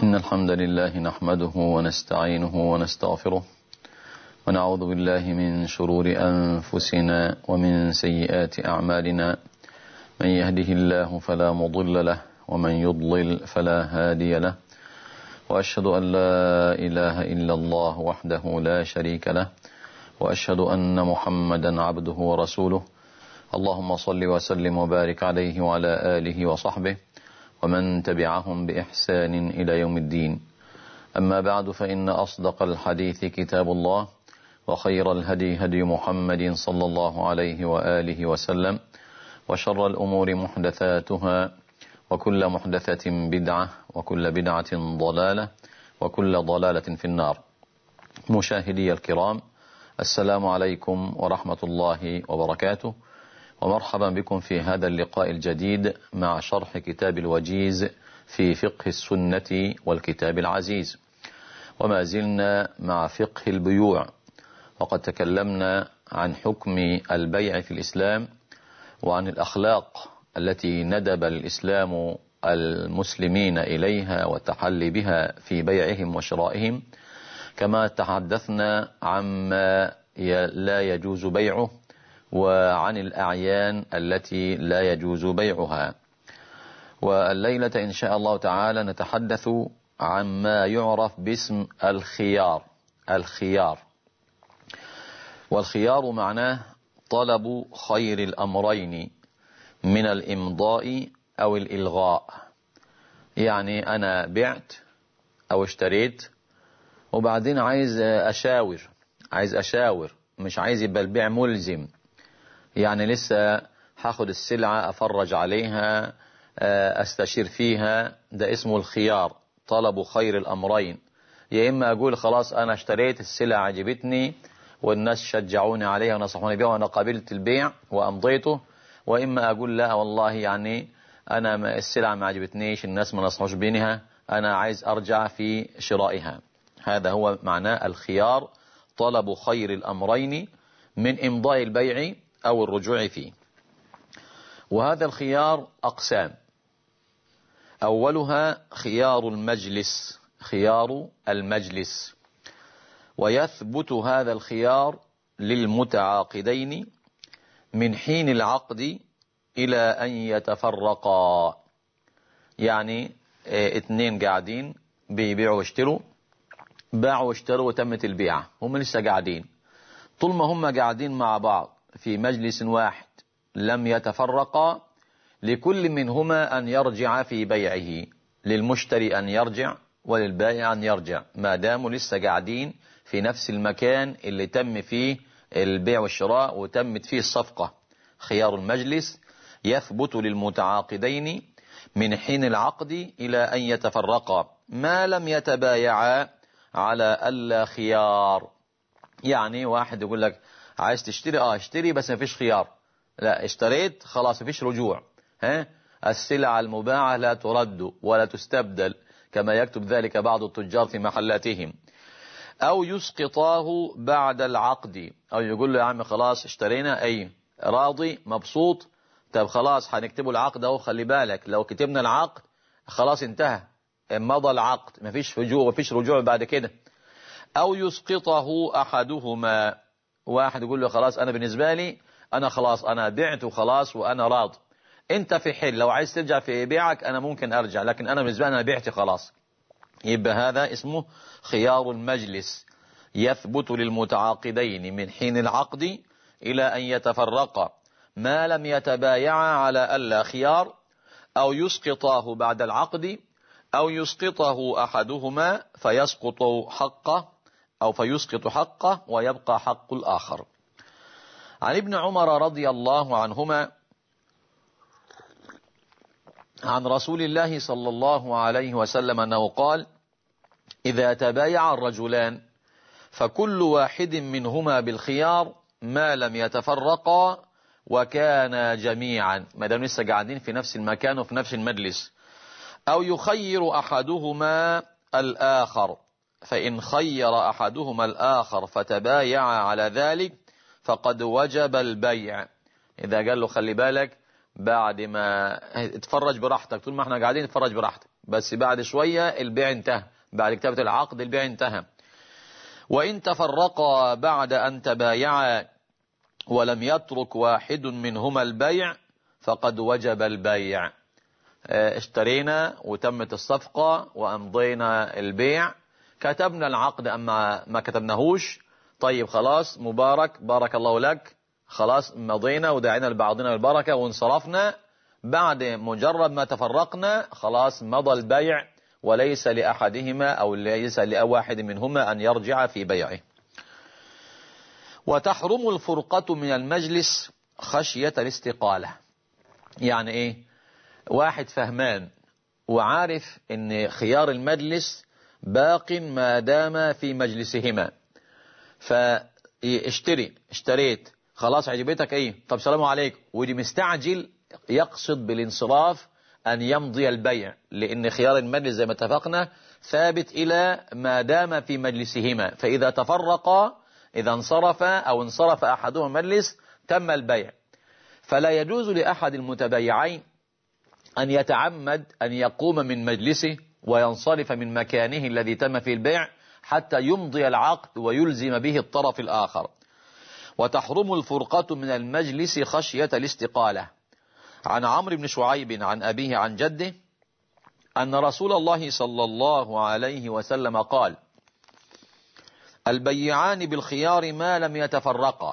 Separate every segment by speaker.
Speaker 1: إن الحمد لله نحمده ونستعينه ونستغفره ونعوذ بالله من شرور أنفسنا ومن سيئات أعمالنا. من يهده الله فلا مضل له ومن يضلل فلا هادي له، وأشهد أن لا إله إلا الله وحده لا شريك له، وأشهد أن محمدا عبده ورسوله. اللهم صل وسلم وبارك عليه وعلى آله وصحبه ومن تبعهم بإحسان إلى يوم الدين. أما بعد، فإن أصدق الحديث كتاب الله، وخير الهدي هدي محمد صلى الله عليه وآله وسلم، وشر الأمور محدثاتها، وكل محدثة بدعة، وكل بدعة ضلالة، وكل ضلالة في النار. مشاهدي الكرام، السلام عليكم ورحمة الله وبركاته، ومرحبا بكم في هذا اللقاء الجديد مع شرح كتاب الوجيز في فقه السنة والكتاب العزيز. وما زلنا مع فقه البيوع، وقد تكلمنا عن حكم البيع في الإسلام، وعن الأخلاق التي ندب الإسلام المسلمين إليها والتحلي بها في بيعهم وشرائهم، كما تحدثنا عما لا يجوز بيعه، وعن الأعيان التي لا يجوز بيعها. والليلة إن شاء الله تعالى نتحدث عن ما يعرف باسم الخيار. والخيار معناه طلب خير الأمرين من الإمضاء أو الإلغاء. يعني أنا بعت أو اشتريت، وبعدين عايز أشاور، مش عايز يبقى البيع ملزم. يعني لسه هاخد السلعة، أفرج عليها، أستشير فيها، ده اسمه الخيار، طلب خير الأمرين. يا إما أقول خلاص أنا اشتريت السلعة، عجبتني والناس شجعوني عليها ونصحوني بها وأنا قبلت البيع وأمضيته، وإما أقول لا والله يعني أنا السلعة ما عجبتنيش، الناس ما نصحوش بينها، أنا عايز أرجع في شرائها. هذا هو معنى الخيار، طلب خير الأمرين من إمضاء البيع أو الرجوع فيه. وهذا الخيار أقسام. أولها خيار المجلس، ويثبت هذا الخيار للمتعاقدين من حين العقد إلى أن يتفرقا. يعني اتنين قاعدين بيبيعوا واشتروا، باعوا واشتروا وتمت البيعة، هم لسه قاعدين. طول ما هم قاعدين مع بعض في مجلس واحد لم يتفرقا، لكل منهما أن يرجع في بيعه، للمشتري أن يرجع وللبائع أن يرجع، ما داموا لسه قاعدين في نفس المكان اللي تم فيه البيع والشراء وتمت فيه الصفقة. خيار المجلس يثبت للمتعاقدين من حين العقد إلى أن يتفرقا ما لم يتبايعا على ألا خيار. يعني واحد يقول لك عايز تشتري، اشتري بس ما فيش خيار. لا، اشتريت خلاص ما فيش رجوع. السلعة المباعة لا ترد ولا تستبدل، كما يكتب ذلك بعض التجار في محلاتهم. أو يسقطاه بعد العقد، أو يقول له يا عم خلاص اشترينا، أي راضي مبسوط، طب خلاص هنكتبه العقد أهو، خلي بالك لو كتبنا العقد خلاص انتهى، مضى العقد، ما فيش رجوع بعد كده. أو يسقطه أحدهما، واحد يقول له خلاص أنا بالنسبة لي أنا خلاص أنا بعت وخلاص وأنا راض، أنت في حل، لو عايز ترجع في بيعك أنا ممكن أرجع، لكن أنا بالنسبة لي أنا بعت خلاص. يبقى هذا اسمه خيار المجلس، يثبت للمتعاقدين من حين العقد إلى أن يتفرقا ما لم يتبايعا على ألا خيار، أو يسقطاه بعد العقد، أو يسقطه أحدهما فيسقط حقه ويبقى حق الآخر. عن ابن عمر رضي الله عنهما عن رسول الله صلى الله عليه وسلم أنه قال: إذا تبايع الرجلان فكل واحد منهما بالخيار ما لم يتفرقا وكانا جميعا، ما دام لسه قاعدين في نفس المكان وفي نفس المجلس. أو يخير أحدهما الآخر، فإن خير أحدهما الآخر فتبايع على ذلك فقد وجب البيع. إذا قال له خلي بالك بعد ما اتفرج براحتك، طول ما احنا قاعدين اتفرج براحتك، بس بعد شوية البيع انتهى، بعد كتابة العقد البيع انتهى. وإن تفرقا بعد أن تبايعا ولم يترك واحد منهما البيع فقد وجب البيع. اشترينا وتمت الصفقة وأمضينا البيع، كتبنا العقد أما ما كتبناهوش، طيب خلاص مبارك، بارك الله لك، خلاص مضينا ودعينا لبعضنا بالبركة وانصرفنا. بعد مجرد ما تفرقنا خلاص مضى البيع، وليس لأحدهما أو ليس لواحد منهما أن يرجع في بيعه. وتحرم الفرقة من المجلس خشية الاستقالة. يعني ايه؟ واحد فهمان وعارف ان خيار المجلس باق ما دام في مجلسهما، اشتريت خلاص عجبتك ايه، طب سلام عليكم، ودي مستعجل يقصد بالانصراف ان يمضي البيع، لان خيار المجلس زي ما اتفقنا ثابت الى ما دام في مجلسهما، فاذا تفرقا، اذا انصرف او انصرف احدهما المجلس تم البيع. فلا يجوز لاحد المتبايعين أن يتعمد أن يقوم من مجلسه وينصرف من مكانه الذي تم فيه البيع حتى يمضي العقد ويلزم به الطرف الآخر. وتحرم الفرقة من المجلس خشية الاستقالة. عن عمرو بن شعيب عن أبيه عن جده أن رسول الله صلى الله عليه وسلم قال: البيعان بالخيار ما لم يتفرقا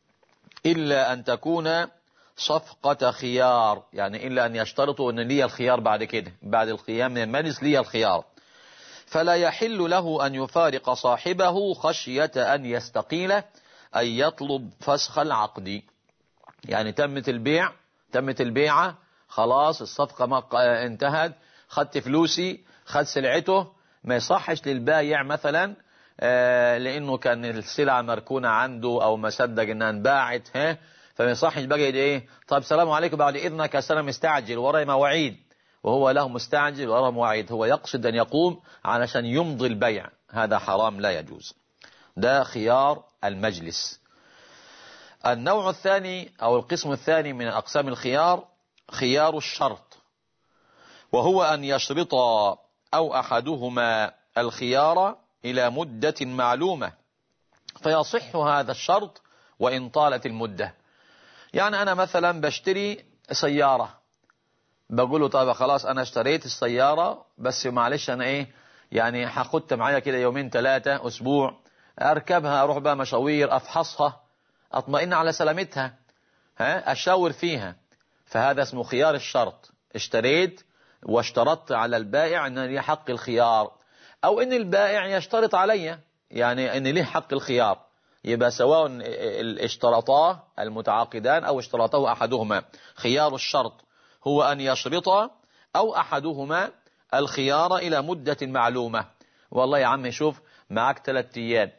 Speaker 1: إلا أن تكون صفقة خيار، يعني إلا أن يشترطوا أن لي الخيار بعد كده، بعد القيام من المجلس لي الخيار. فلا يحل له أن يفارق صاحبه خشية أن يستقيل، أن يطلب فسخ العقد. يعني تمت البيعة خلاص، الصفقة ما انتهت، خدت فلوسي، خد سلعته، ما يصحش للبايع مثلا لأنه كان السلعة مركونة عنده أو ما صدق أنها انباعت، فما يصحش بقى ايه، طيب سلام عليكم بعد إذنك، السلام مستعجل وراي مواعيد، وهو له مستعجل وراء مواعيد، هو يقصد أن يقوم علشان يمضي البيع، هذا حرام لا يجوز. ده خيار المجلس. النوع الثاني أو القسم الثاني من أقسام الخيار خيار الشرط، وهو أن يشرط أو أحدهما الخيار إلى مدة معلومة فيصح هذا الشرط وإن طالت المدة. يعني أنا مثلا بشتري سيارة، بقول له طيب خلاص أنا اشتريت السيارة، بس معلش أنا إيه يعني هاخدها معايا كده يومين ثلاثة أسبوع، أركبها أروح بقى مشاوير، أفحصها، أطمئن على سلامتها، أشاور فيها، فهذا اسمه خيار الشرط. اشتريت واشترطت على البائع أن لي حق الخيار، أو أن البائع يشترط علي يعني أن لي حق الخيار، يبقى سواء اشترطاه المتعاقدان أو اشترطه أحدهما. خيار الشرط هو أن يشرط أو أحدهما الخيار إلى مدة معلومة. والله يا عم شوف، معك 3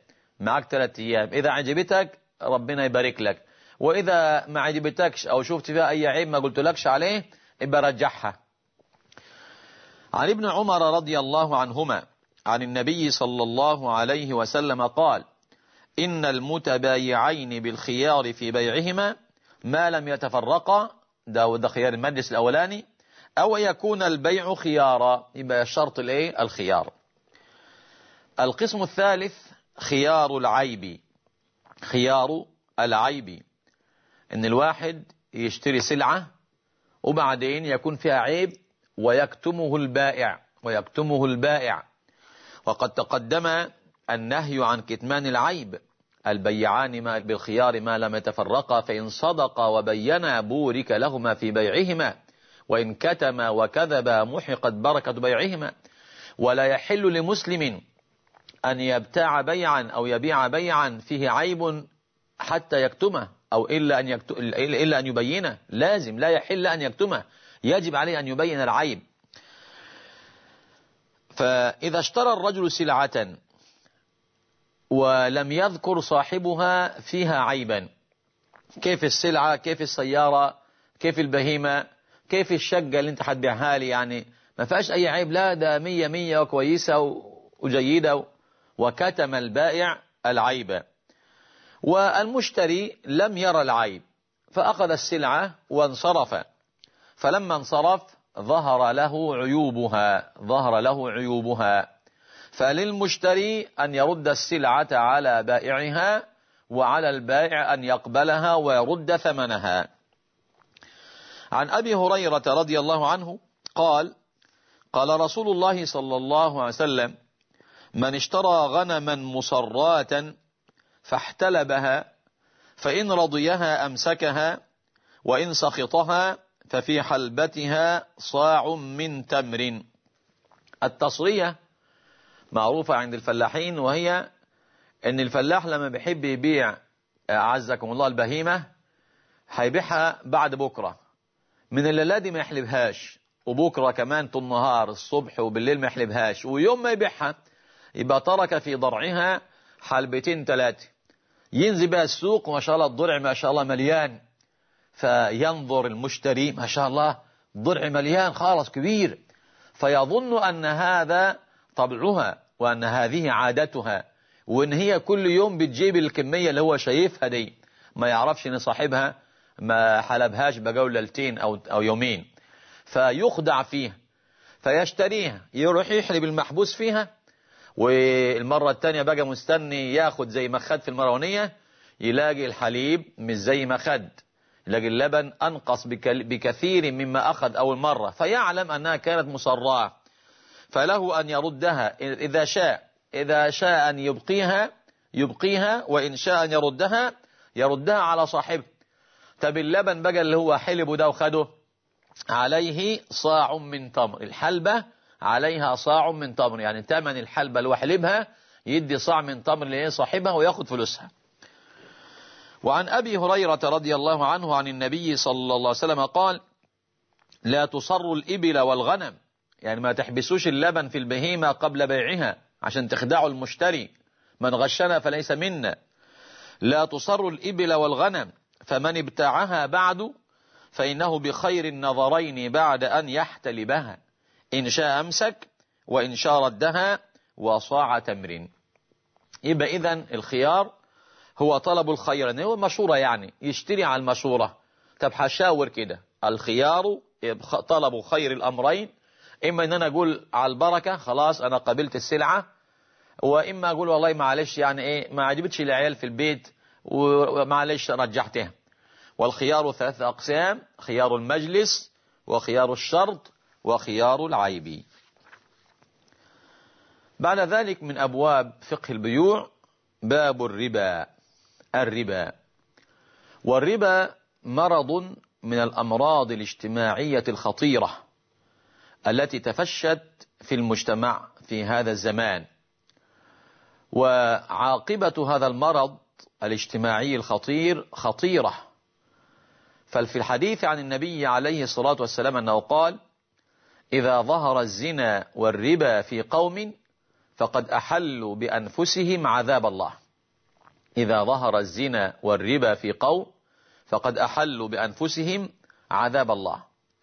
Speaker 1: أيام، إذا عجبتك ربنا يبارك لك، وإذا ما عجبتكش أو شفت فيها أي عيب ما قلت لكش عليه يبقى رجعها. عن ابن عمر رضي الله عنهما عن النبي صلى الله عليه وسلم قال: إن المتبايعين بالخيار في بيعهما ما لم يتفرقا، ده خيار المجلس الأولاني، أو يكون البيع خيارا، يبقى الشرط الايه الخيار. القسم الثالث خيار العيب. خيار العيب إن الواحد يشتري سلعة وبعدين يكون فيها عيب ويكتمه البائع، وقد تقدم النهي عن كتمان العيب. البيعان بالخيار ما لم يتفرقا، فإن صدقا وبينا بورك لهما في بيعهما، وإن كتما وكذبا محقت بركة بيعهما. ولا يحل لمسلم أن يبتاع بيعا أو يبيع بيعا فيه عيب حتى يكتمه، أو إلا أن يبينه، لازم لا يحل أن يكتمه، يجب عليه أن يبين العيب. فإذا اشترى الرجل سلعة ولم يذكر صاحبها فيها عيبا، كيف السلعة، كيف السيارة، كيف البهيمة، كيف الشقة اللي انت هتبيعها لي، يعني ما فيهاش أي عيب، لا ده 100 وكويسة وجيدة، وكتم البائع العيب، والمشتري لم يرى العيب فأخذ السلعة وانصرف، فلما انصرف ظهر له عيوبها فللمشتري أن يرد السلعة على بائعها، وعلى البائع أن يقبلها ويرد ثمنها. عن أبي هريرة رضي الله عنه قال: قال رسول الله صلى الله عليه وسلم: من اشترى غنما مصراة فاحتلبها فإن رضيها أمسكها، وإن سخطها ففي حلبتها صاع من تمر. التصرية معروفة عند الفلاحين، وهي ان الفلاح لما بيحب يبيع أعزكم الله البهيمة هيبيعها بعد بكرة، من الليلة دي ما يحلبهاش، وبكرة كمان طول النهار الصبح وبالليل ما يحلبهاش، ويوم ما يبيعها يبقى ترك في ضرعها حلبتين 3، ينزل بها السوق ما شاء الله الضرع ما شاء الله مليان، فينظر المشتري ما شاء الله ضرع مليان خالص كبير، فيظن أن هذا طبعها وأن هذه عادتها، وإن هي كل يوم بتجيب الكمية اللي هو شايفها دي، ما يعرفش إن صاحبها ما حلبهاش بقوا ليلتين أو يومين، فيخدع فيها فيشتريها، يروح يحلب المحبوس فيها، والمرة التانية بقى مستني ياخد زي ما خد في المرونية، يلاقي الحليب مش زي ما خد، يلاقي اللبن أنقص بكثير مما أخذ أول مرة، فيعلم أنها كانت مصراة، فله أن يردها إذا شاء أن يبقيها، وإن شاء أن يردها على صاحبه. طب اللبن بقى اللي هو حلبه ده وخده عليه صاع من تمر، الحلبة عليها صاع من تمر، يعني ثمن الحلبة اللي هو حلبها يدي صاع من تمر لصاحبها وياخد فلوسها. وعن أبي هريرة رضي الله عنه عن النبي صلى الله عليه وسلم قال: لا تصروا الإبل والغنم، يعني ما تحبسوش اللبن في البهيمة قبل بيعها عشان تخدعوا المشتري، من غشنا فليس منا. لا تصروا الإبل والغنم، فمن ابتاعها بعد فإنه بخير النظرين بعد أن يحتلبها، إن شاء أمسك وإن شاء ردها وصاع تمر. يبقى إذن الخيار هو طلب الخير، يعني هو مشورة، يعني يشتري على المشورة. طب هشاور كده، الخيار طلب خير الأمرين، إما إن أنا أقول على البركة خلاص أنا قبلت السلعة، وإما أقول والله معلش يعني إيه ما عجبتش العيال في البيت ومعلش رجعتها. والخيار 3 أقسام: خيار المجلس، وخيار الشرط، وخيار العيب. بعد ذلك من أبواب فقه البيوع باب الربا. والربا مرض من الأمراض الاجتماعية الخطيرة التي تفشت في المجتمع في هذا الزمان، وعاقبة هذا المرض الاجتماعي الخطير خطيرة. ففي الحديث عن النبي عليه الصلاة والسلام أنه قال: إذا ظهر الزنا والربا في قوم فقد أحلوا بأنفسهم عذاب الله. إذا ظهر الزنا والربا في قوم فقد أحلوا بأنفسهم عذاب الله.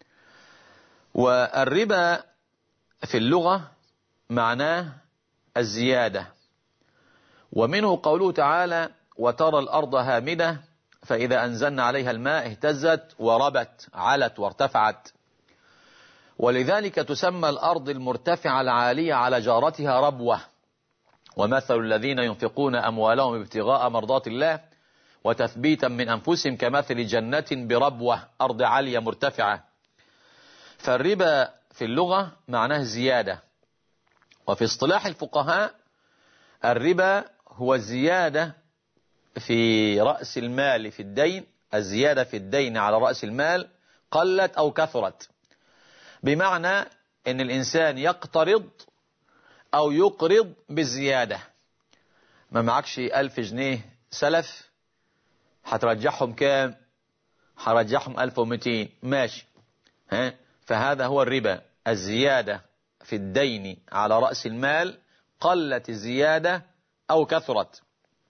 Speaker 1: والربا في اللغة معناه الزيادة، ومنه قوله تعالى: وترى الأرض هامدة فإذا أنزلنا عليها الماء اهتزت وربت، علت وارتفعت. ولذلك تسمى الأرض المرتفعة العالية على جارتها ربوة. ومثل الذين ينفقون أموالهم ابتغاء مرضات الله وتثبيتا من أنفسهم كمثل جنة بربوة، أرض عالية مرتفعة. فالربا في اللغة معناه زيادة. وفي اصطلاح الفقهاء الربا هو الزيادة في رأس المال في الدين، الزيادة في الدين على رأس المال قلت أو كثرت، بمعنى أن الإنسان يقترض أو يقرض بالزيادة. ما معكش 1000 جنيه سلف، هترجعهم كام؟ هرجعهم 1200 ماشي، فهذا هو الربا، الزيادة في الدين على رأس المال، قلت الزيادة أو كثرت.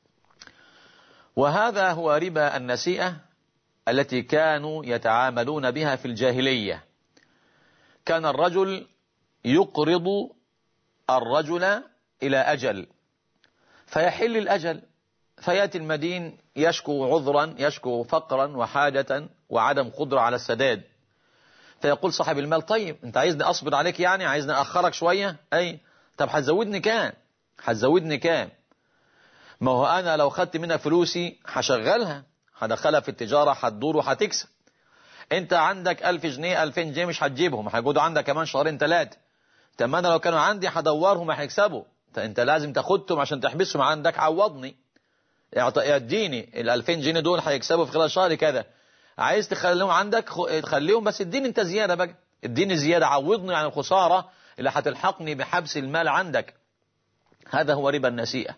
Speaker 1: وهذا هو ربا النسيئة التي كانوا يتعاملون بها في الجاهلية. كان الرجل يقرض الرجل إلى أجل، فيحل الأجل، فيأتي المدين يشكو عذرا، يشكو فقرا وحاجة وعدم قدرة على السداد، فيقول صاحب المال طيب انت عايزني اصبر عليك، يعني عايزني اخرك شوية؟ اي طب هتزودني كام؟ هتزودني كام؟ ما هو انا لو خدت منك فلوسي هشغلها، هدخلها في التجارة، هتدور وهتكسب. انت عندك 1000 جنيه 2000 جنيه مش هتجيبهم، هيقعدوا عندك كمان شهرين 3. طب انا لو كانوا عندي هدورهم هيكسبوا. انت لازم تاخدهم عشان تحبسهم عندك، عوضني، اديني ال 2000 جنيه دول هيكسبوا في خلال شهر كذا. عايز تخليهم عندك تخليهم، بس اديني انت زيادة بقى، اديني زيادة، عوضني عن الخسارة اللي هتلحقني بحبس المال عندك. هذا هو ربا النسيئة،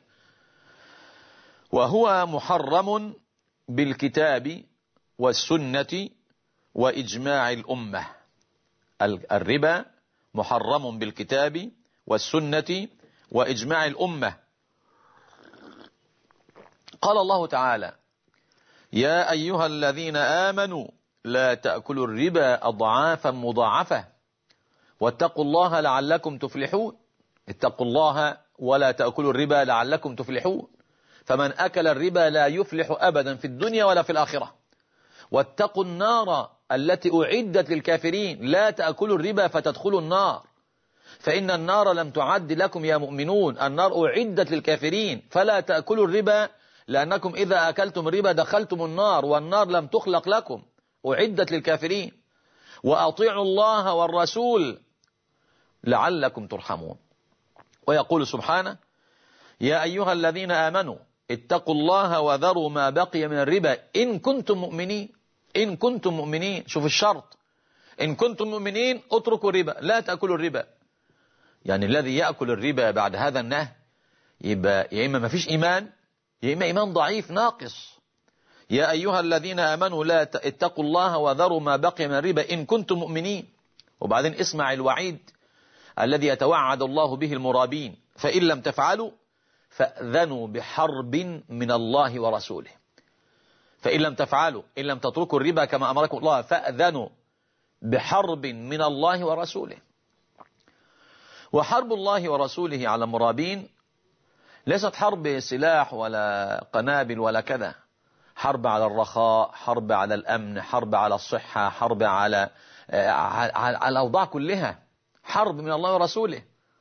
Speaker 1: وهو محرم بالكتاب والسنة وإجماع الأمة. الربا محرم بالكتاب والسنة وإجماع الأمة. قال الله تعالى: يا أيها الذين آمنوا لا تأكلوا الربا أضعافا مضاعفة واتقوا الله لعلكم تفلحون. اتقوا الله ولا تأكلوا الربا لعلكم تفلحون. فمن أكل الربا لا يفلح أبدا في الدنيا ولا في الآخرة. واتقوا النار التي أعدت للكافرين. لا تأكلوا الربا فتدخلوا النار، فإن النار لم تعد لكم يا مؤمنون. النار أعدت للكافرين، فلا تأكلوا الربا لأنكم إذا أكلتم الربا دخلتم النار، والنار لم تخلق لكم، أعدت للكافرين. وأطيعوا الله والرسول لعلكم ترحمون. ويقول سبحانه: يا أيها الذين آمنوا اتقوا الله وذروا ما بقي من الربا إن كنتم مؤمنين. إن كنتم مؤمنين، شوف الشرط، إن كنتم مؤمنين اتركوا الربا، لا تأكلوا الربا. يعني الذي يأكل الربا بعد هذا النهي يبقى يا إما ما فيش إيمان، يا إما إيمان ضعيف ناقص. يا أيها الذين آمنوا لا اتقوا الله وذروا ما بقي من الربا إن كنتم مؤمنين. وبعدين اسمع الوعيد الذي يتوعد الله به المرابين: فإن لم تفعلوا فأذنوا بحرب من الله ورسوله. فإن لم تفعلوا، إن لم تتركوا الربا كما أمركم الله، فأذنوا بحرب من الله ورسوله. وحرب الله ورسوله على المرابين ليست حرب سلاح ولا قنابل ولا كذا، حرب على الرخاء، حرب على الأمن، حرب على الصحة، حرب على الأوضاع كلها، حرب من الله ورسوله.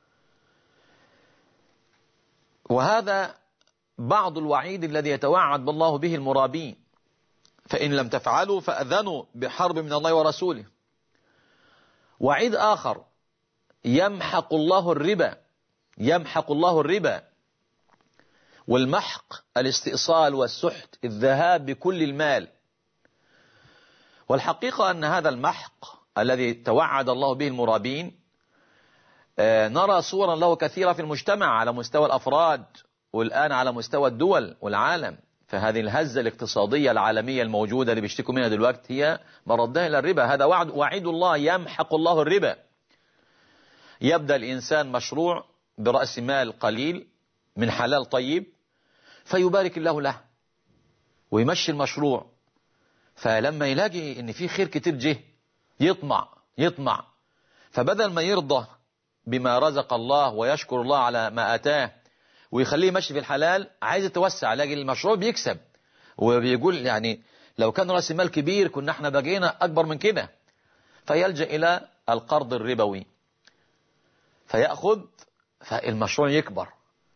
Speaker 1: وهذا بعض الوعيد الذي يتوعد الله به المرابين: فإن لم تفعلوا فأذنوا بحرب من الله ورسوله. وعيد آخر: يمحق الله الربا. يمحق الله الربا. والمحق الاستئصال والسحت، الذهاب بكل المال. والحقيقة أن هذا المحق الذي توعد الله به المرابين نرى صورا له كثيرة في المجتمع على مستوى الأفراد، والآن على مستوى الدول والعالم. فهذه الهزة الاقتصادية العالمية الموجودة اللي بيشتكوا منها دلوقتي هي مردها إلى الربا. هذا وعيد الله: يمحق الله الربا. يبدأ الإنسان مشروع برأس مال قليل من حلال طيب، فيبارك الله له ويمشي المشروع، فلما يلاقي ان في خير كتير جه يطمع، فبدل ما يرضى بما رزق الله ويشكر الله على ما آتاه ويخليه يمشي في الحلال، عايز يتوسع، يلاقي المشروع بيكسب، وبيقول يعني لو كان رأس مال كبير كنا احنا بقينا أكبر من كده، فيلجأ إلى القرض الربوي، فيأخذ، فالمشروع يكبر،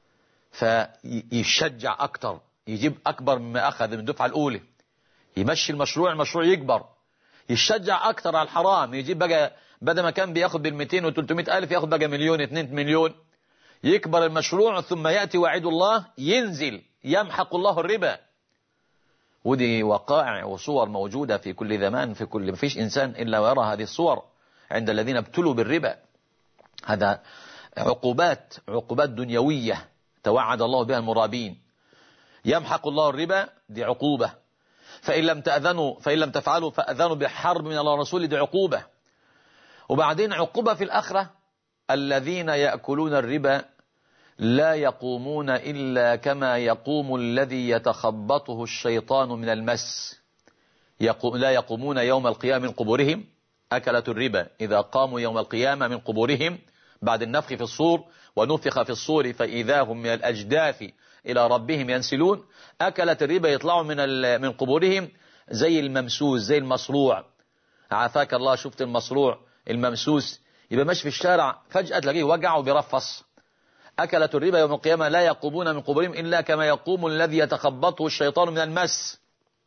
Speaker 1: فيشجع أكتر، يجيب أكبر مما أخذ من الدفعة الأولى، يمشي المشروع يكبر، يشجع أكتر على الحرام، يجيب بقى بدل ما كان بياخد بال200 و300 ألف ياخد بقى 1,000,000 2 مليون، يكبر المشروع، ثم يأتي وعيد الله ينزل: يمحق الله الربا. ودي وقائع وصور موجودة في كل زمان، في كل، مفيش إنسان إلا ويرى هذه الصور عند الذين ابتلوا بالربا. هذا عقوبات دنيوية توعد الله بها المرابين. يمحق الله الربا، دي عقوبة. فإن لم تفعلوا فأذنوا بحرب من الله ورسوله، دي عقوبة. وبعدين عقوبة في الآخرة: الذين يأكلون الربا لا يقومون إلا كما يقوم الذي يتخبطه الشيطان من المس. لا يقومون يوم القيامة من قبورهم. أكلة الربا إذا قاموا يوم القيامة من قبورهم بعد النفخ في الصور، ونفخ في الصور فإذا هم من الأجداث إلى ربهم ينسلون. أكلة الربا يطلعوا من قبورهم زي الممسوس، زي المصروع، عافاك الله، شفت المصروع الممسوس يبقى ماشي في الشارع فجأة تلاقيه وجع وبيرفص. أكلة الربا يوم القيامة لا يقومون من قبورهم إلا كما يقوم الذي يتخبطه الشيطان من المس.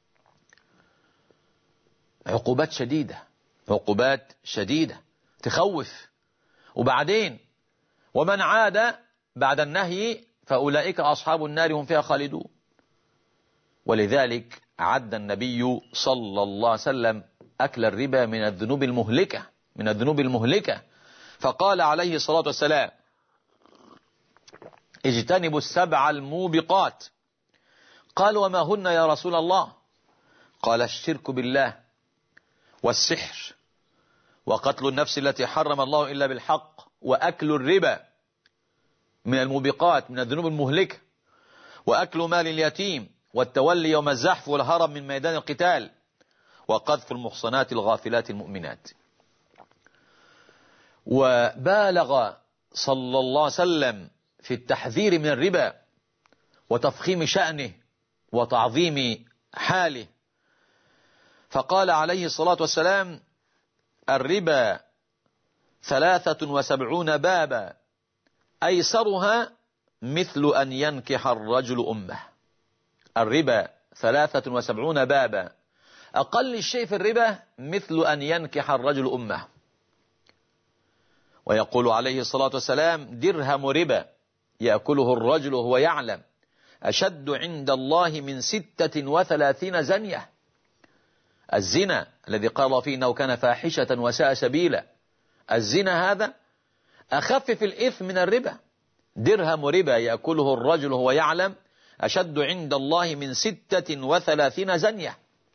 Speaker 1: عقوبات شديدة، عقوبات شديدة تخوف. وبعدين ومن عاد بعد النهي فأولئك أصحاب النار هم فيها خالدون. ولذلك عد النبي صلى الله عليه وسلم أكل الربا من الذنوب المهلكة، من الذنوب المهلكة. فقال عليه الصلاة والسلام: اجتنبوا السبع الموبقات. قال: وما هن يا رسول الله؟ قال: الشرك بالله، والسحر، وقتل النفس التي حرم الله إلا بالحق، وأكل الربا من الموبقات، من الذنوب المهلكة، وأكل مال اليتيم، والتولي يوم الزحف والهرب من ميدان القتال، وقذف المحصنات الغافلات المؤمنات. وبالغ صلى الله عليه وسلم في التحذير من الربا وتفخيم شأنه وتعظيم حاله، فقال عليه الصلاة والسلام: الربا 73 بابا أيسرها مثل أن ينكح الرجل أمه. الربا 73 بابا، أقل الشيء في الربا مثل أن ينكح الرجل أمه. ويقول عليه الصلاة والسلام: درهم ربا يأكله الرجل وهو يعلم أشد عند الله من 36 زنية. الزنا الذي قال فيه إنه كان فاحشة وساء سبيلا، الزنا هذا أخف في الإثم من الربا. درهم ربا يأكله الرجل وهو يعلم أشد عند الله من 36 زنية.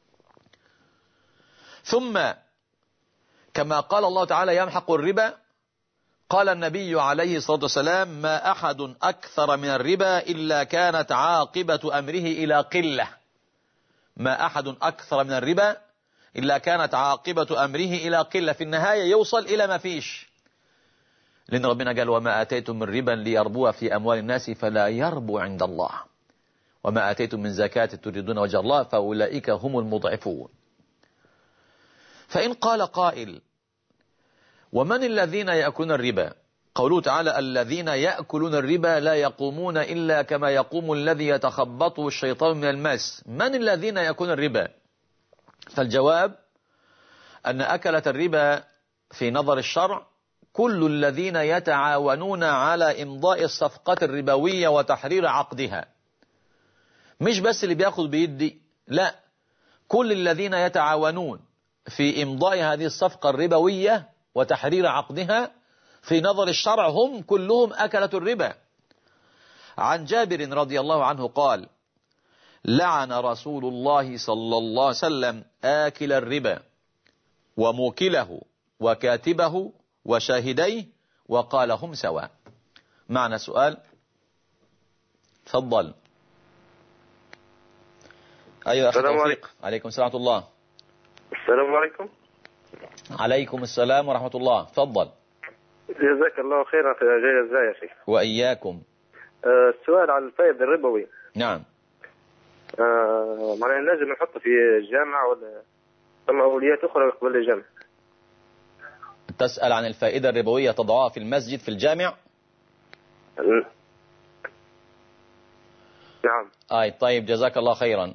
Speaker 1: ثم كما قال الله تعالى: يمحق الربا، قال النبي عليه الصلاة والسلام: ما أحد أكثر من الربا إلا كانت عاقبة أمره إلى قلة. ما أحد أكثر من الربا إلا كانت عاقبة أمره إلى قلة، في النهاية يوصل إلى ما فيش. لأن ربنا قال: وما آتيتم من ربا ليربو في أموال الناس فلا يربو عند الله، وما آتيتم من زكاة تريدون وجه الله فأولئك هم المضعفون. فإن قال قائل: ومن الذين يأكلون الربا؟ قوله تعالى: الذين يأكلون الربا لا يقومون إلا كما يقوم الذي يتخبطه الشيطان من المس. من الذين يأكلون الربا؟ فالجواب أن أكلة الربا في نظر الشرع كل الذين يتعاونون على إمضاء الصفقات الربوية وتحرير عقدها. مش بس اللي بياخد بيدي، لا، كل الذين يتعاونون في إمضاء هذه الصفقة الربوية وتحرير عقدها في نظر الشرع هم كلهم أكلة الربا. عن جابر رضي الله عنه قال: لعن رسول الله صلى الله عليه وسلم آكل الربا وموكله وكاتبه وشاهديه وقال: هم سواء. معنى سؤال؟ تفضل. أيها أخي توفيق. عليكم السلام ورحمة الله.
Speaker 2: السلام عليكم.
Speaker 1: عليكم السلام ورحمة الله. تفضل.
Speaker 2: جزاك الله خيرا في جزاء يا شيخ.
Speaker 1: وإياكم.
Speaker 2: السؤال عن الفائض الربوي.
Speaker 1: نعم.
Speaker 2: معناه نجم نحطه في الجامعة ولا ثم أوليات أخرى قبل الجامعة؟
Speaker 1: تسأل عن الفائدة الربوية تضعها في المسجد في الجامع؟
Speaker 2: نعم.
Speaker 1: طيب جزاك الله خيرا.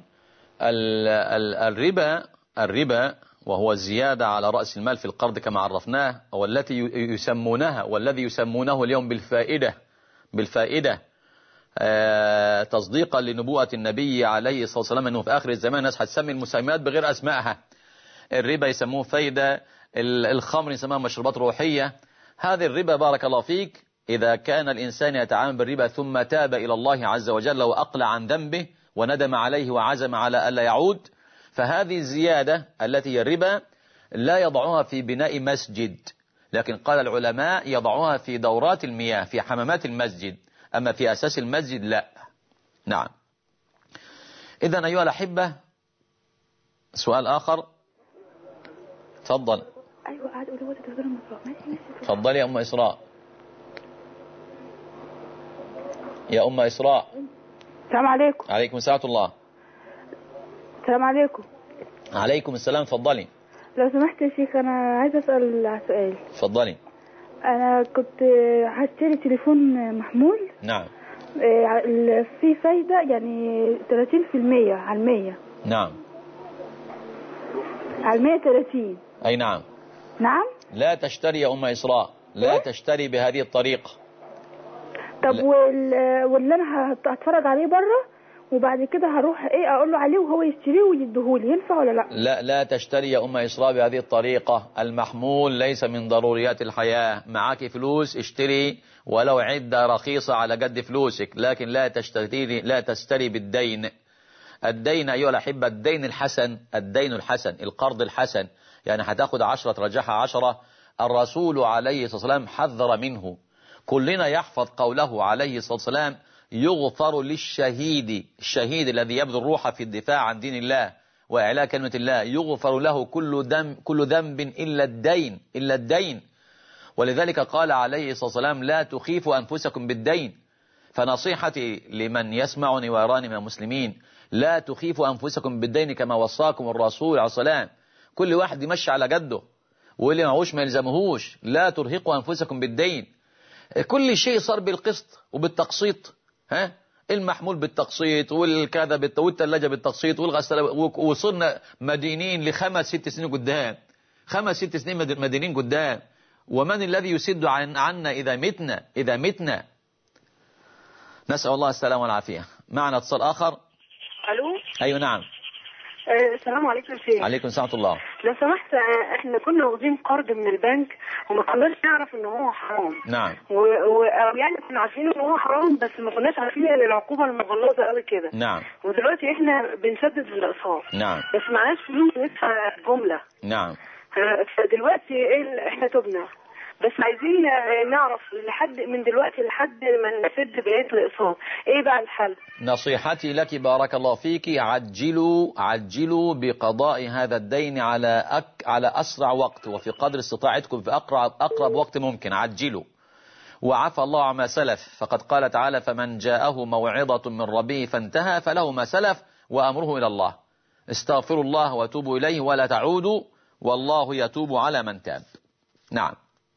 Speaker 1: الربا وهو الزيادة على رأس المال في القرض كما عرفناه، والتي والذي يسمونه اليوم بالفائدة تصديقا لنبوءة النبي عليه الصلاة والسلام أنه في آخر الزمان الناس هتسمي المسميات بغير أسمائها. الربا يسموه فايدة، الخمر يسموها مشروبات روحية. هذه الربا بارك الله فيك إذا كان الإنسان يتعامل بالربا ثم تاب إلى الله عز وجل وأقلع عن ذنبه وندم عليه وعزم على ألا يعود، فهذه الزيادة التي هي الربا لا يضعها في بناء مسجد، لكن قال العلماء يضعها في دورات المياه في حمامات المسجد، أما في أساس المسجد لا. نعم. إذن أيها الأحبة سؤال آخر. تفضل. تفضل يا أم إسراء. يا أم إسراء.
Speaker 3: السلام عليكم.
Speaker 1: عليكم السلام الله.
Speaker 3: السلام عليكم.
Speaker 1: عليكم السلام. تفضلي.
Speaker 3: لو سمحت يا شيخ، أنا عايزة أسأل سؤال.
Speaker 1: اتفضلي.
Speaker 3: أنا كنت هشتري تليفون محمول.
Speaker 1: نعم.
Speaker 3: في فايدة يعني 30% على 100.
Speaker 1: نعم.
Speaker 3: على 130.
Speaker 1: أي نعم.
Speaker 3: نعم.
Speaker 1: لا تشتري يا أم إسراء، لا تشتري بهذه الطريقة.
Speaker 3: طب واللي أنا هتفرج عليه بره وبعد كده هروح أقول له عليه وهو يشتريه ويديهولي، ينفع ولا لا؟
Speaker 1: لا، لا تشتري يا أم إسراء بهذه الطريقة. المحمول ليس من ضروريات الحياة. معك فلوس اشتري ولو عدة رخيصة على قد فلوسك، لكن لا تشتري بالدين. الدين أيها الأحبة، الدين الحسن، الدين الحسن، القرض الحسن، يعني هتاخد 10 ترجعها 10. الرسول عليه الصلاة والسلام حذر منه. كلنا يحفظ قوله عليه الصلاة والسلام: يغفر للشهيد، الشهيد الذي يبذل روحه في الدفاع عن دين الله وإعلاء كلمة الله، يغفر له كل ذنب إلا الدين، إلا الدين. ولذلك قال عليه الصلاة والسلام: لا تخيفوا أنفسكم بالدين. فنصيحتي لمن يسمعني ويراني من المسلمين: لا تخيفوا أنفسكم بالدين كما وصاكم الرسول عليه الصلاة والسلام. كل واحد يمشي على قده، واللي معهوش ما يلزمهوش. لا ترهقوا أنفسكم بالدين. كل شيء صار بالقسط وبالتقسيط. المحمول بالتقسيط، والكذا والثلاجة بالتقسيط، والغسالة، وصلنا مدينين ل5 6 سنين قدام، 5 6 سنين مدينين قدام. ومن الذي يسد عنا إذا متنا؟ نسأل الله السلامة والعافية. معنا اتصال آخر.
Speaker 4: ألو.
Speaker 1: أيوة نعم.
Speaker 4: السلام عليكم يا شيخ.
Speaker 1: عليكم السلام ورحمة الله.
Speaker 4: لو سمحت، احنا كنا واخدين قرض من البنك وما كناش نعرف ان هو حرام.
Speaker 1: نعم.
Speaker 4: أو يعني كنا عارفين ان هو حرام بس ما كناش عارفين ان العقوبة المغلظة قوي كده.
Speaker 1: نعم.
Speaker 4: ودلوقتي احنا بنسدد الاقساط.
Speaker 1: نعم.
Speaker 4: بس معناش فلوس ندفع جملة.
Speaker 1: نعم.
Speaker 4: فدلوقتي احنا تبنا، بس عايزين نعرف من دلوقتي لحد ما نسد بقية الاقساط ايه بقى الحل؟
Speaker 1: نصيحتي لك بارك الله فيك: عجلوا بقضاء هذا الدين على أسرع وقت، وفي قدر استطاعتكم في أقرب وقت ممكن. عجلوا. وعفى الله عما سلف، فقد قال تعالى: فمن جاءه موعظة من ربه فانتهى فله ما سلف وأمره إلى الله. استغفروا الله وتوبوا إليه ولا تعودوا، والله يتوب على من تاب. نعم.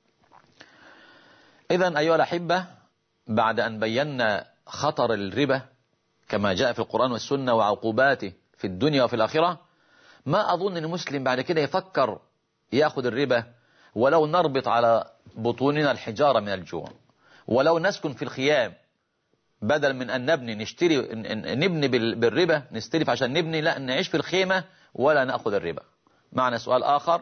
Speaker 1: إذن أيها الأحبة، بعد أن بينا خطر الربا كما جاء في القرآن والسنة وعقوباته في الدنيا وفي الآخرة، ما أظن أن المسلم بعد كده يفكر يأخذ الربا ولو نربط على بطوننا الحجارة من الجوع، ولو نسكن في الخيام بدل من أن نبني بالربا، نستلف عشان نبني، لا نعيش في الخيمة ولا نأخذ الربا. معنا سؤال آخر.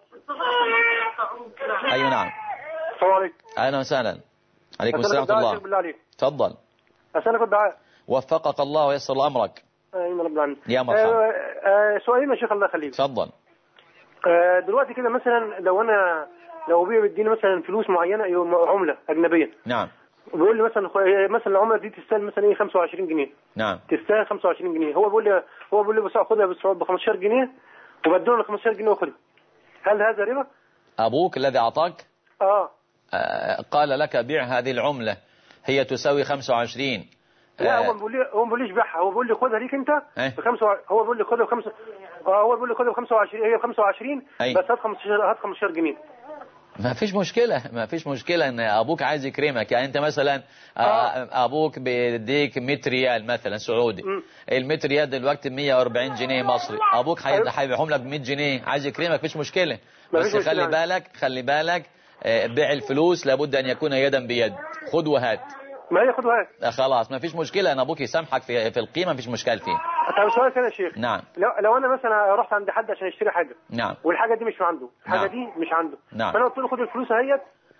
Speaker 1: أيوة نعم.
Speaker 5: السلام عليكم.
Speaker 1: أهلا وسهلا. عليكم السلام ورحمة الله. تفضل.
Speaker 5: أسألك الدعاء.
Speaker 1: وفقك الله ويسر الله أمرك.
Speaker 5: أيوة رب العالمين.
Speaker 1: يا مرحبا.
Speaker 5: سؤالين يا شيخ الله يخليك.
Speaker 1: تفضل.
Speaker 5: دلوقتي كده مثلا لو أبويا بيديني مثلا فلوس معينة عملة أجنبية.
Speaker 1: نعم.
Speaker 5: بيقول لي مثلا العملة دي تستاهل مثلا ايه 25 جنيه.
Speaker 1: نعم.
Speaker 5: تستاهل 25 جنيه. هو بيقول لي بس خدها ب 15 جنيه وبدله له 15 جنيه واخدها. هل هذا ربا؟
Speaker 1: أبوك الذي أعطاك قال لك بيع هذه العملة هي تساوي 25.
Speaker 5: لا هو ما بيقوليش بيعها، هو بيقول لي خدها ليك انت هو بيقول لي خدها ب 25. هي ب 25 بس هات 15 جنيه.
Speaker 1: ما فيش مشكلة ان ابوك عايز يكرمك. يعني انت مثلا ابوك بيديك 100 ريال مثلا سعودي، ال 100 ريال دلوقتي 140 جنيه مصري، ابوك هيبيعهم لك ب 100 جنيه، عايز يكرمك مفيش مشكلة. بس خلي بالك بيع الفلوس لابد ان يكون يدا بيد، خد وهات.
Speaker 5: ما هي خد وهات.
Speaker 1: خلاص مفيش مشكلة ان ابوك يسامحك في القيمة، مفيش مشكلة فيه.
Speaker 5: طب سؤال ثاني يا شيخ.
Speaker 1: نعم.
Speaker 5: لو انا مثلا رحت عند حد عشان اشتري حاجه.
Speaker 1: نعم.
Speaker 5: والحاجه دي مش عنده، الحاجه
Speaker 1: نعم.
Speaker 5: دي مش عنده.
Speaker 1: نعم.
Speaker 5: فانا قلت له خد الفلوس اهيت،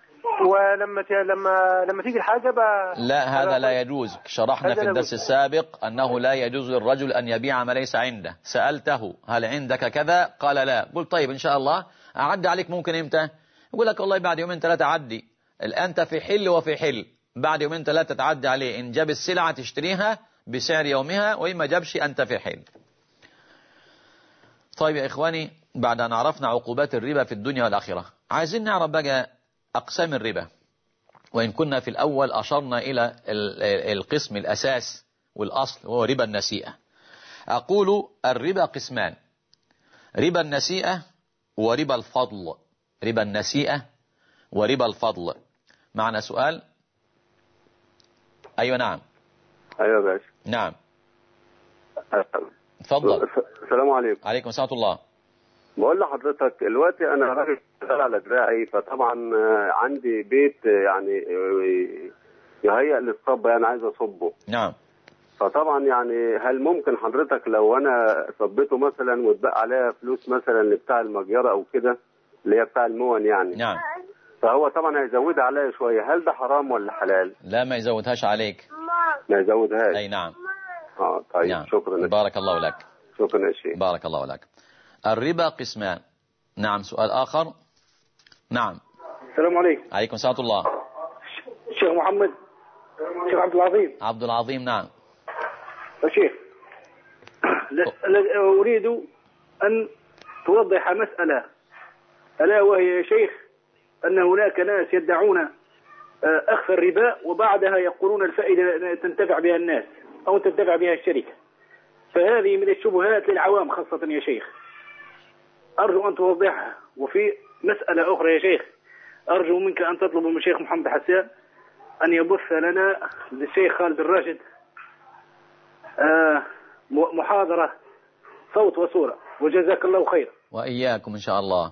Speaker 5: ولما تيجي الحاجه
Speaker 1: لا هذا لا يجوز. شرحنا في الدرس السابق انه لا يجوز للرجل ان يبيع ما ليس عنده. سألته هل عندك كذا؟ قال لا. قلت طيب ان شاء الله اعدي عليك ممكن امتى؟ يقول لك والله بعد يومين 3 عدي. الان في حل وفي حل، بعد يومين 3 تعدي عليه، ان جاب السلعة تشتريها بسعر يومها، وإما جابش أنت في حل. طيب يا إخواني، بعد أن عرفنا عقوبات الربا في الدنيا والآخرة، عايزين نعرف بقى أقسام الربا. وإن كنا في الأول أشرنا إلى القسم الأساس والأصل وهو ربا النسيئة. أقول الربا قسمان: ربا النسيئة وربا الفضل، ربا النسيئة وربا الفضل. معنا سؤال؟ أيوة نعم.
Speaker 6: أيوة باشا.
Speaker 1: نعم تفضل.
Speaker 6: السلام عليكم.
Speaker 1: عليكم السلام ورحمة الله.
Speaker 6: بقول لحضرتك دلوقتي أنا راجل شغال على دراعي، فطبعا عندي بيت يعني يهيأ للصب، يعني عايز أصبه.
Speaker 1: نعم.
Speaker 6: فطبعا يعني هل ممكن حضرتك لو أنا صبيته مثلا واتبقى عليها فلوس مثلا لبتاع المجيرة أو كده اللي هي بتاع المون يعني،
Speaker 1: نعم،
Speaker 6: فهو طبعا هيزودها عليا شوية، هل ده حرام ولا حلال؟
Speaker 1: لا ما يزودهاش عليك.
Speaker 6: ما يزودهاش.
Speaker 1: أي نعم.
Speaker 6: طيب
Speaker 1: نعم.
Speaker 6: شكرا.
Speaker 1: بارك الله لك.
Speaker 6: شكرا يا شيخ.
Speaker 1: بارك الله لك. الربا قسمان. نعم سؤال آخر. نعم.
Speaker 7: السلام عليكم.
Speaker 1: عليكم السلام ورحمة الله.
Speaker 7: شيخ محمد، شيخ عبد العظيم.
Speaker 1: عبد العظيم نعم.
Speaker 7: يا شيخ أريد أن توضح مسألة، ألا وهي يا شيخ أن هناك ناس يدعون أخذ الربا وبعدها يقولون الفائدة تنتفع بها الناس أو تنتفع بها الشركة، فهذه من الشبهات للعوام خاصة يا شيخ، أرجو أن توضحها. وفي مسألة أخرى يا شيخ، أرجو منك أن تطلب من الشيخ محمد حسان أن يبث لنا للشيخ خالد الراشد محاضرة صوت وصورة، وجزاك الله خيرا.
Speaker 1: وإياكم إن شاء الله.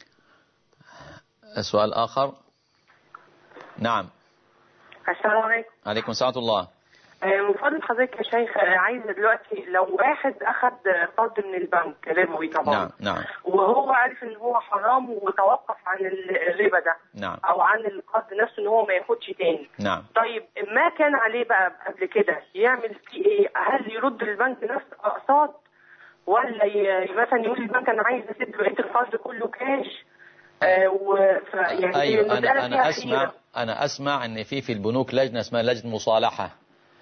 Speaker 1: السؤال آخر. نعم.
Speaker 8: السلام عليكم.
Speaker 1: عليكم السلام ورحمة الله.
Speaker 8: من فضل حضرتك يا شيخ، عايزة دلوقتي لو واحد أخذ قرض من البنك ربوي طبعا،
Speaker 1: نعم نعم،
Speaker 8: وهو عارف إن هو حرام وتوقف عن الربا ده،
Speaker 1: نعم،
Speaker 8: أو عن القرض نفسه إن هو ما ياخدش تاني،
Speaker 1: نعم.
Speaker 8: طيب ما كان عليه بقى قبل كده يعمل فيه إيه؟ هل يرد للبنك نفس الأقساط، ولا مثلا يقول للبنك أنا عايز أسد بقية القرض كله كاش؟
Speaker 1: يعني أيوة أنا أسمع أن في البنوك لجنة اسمها لجنة مصالحة،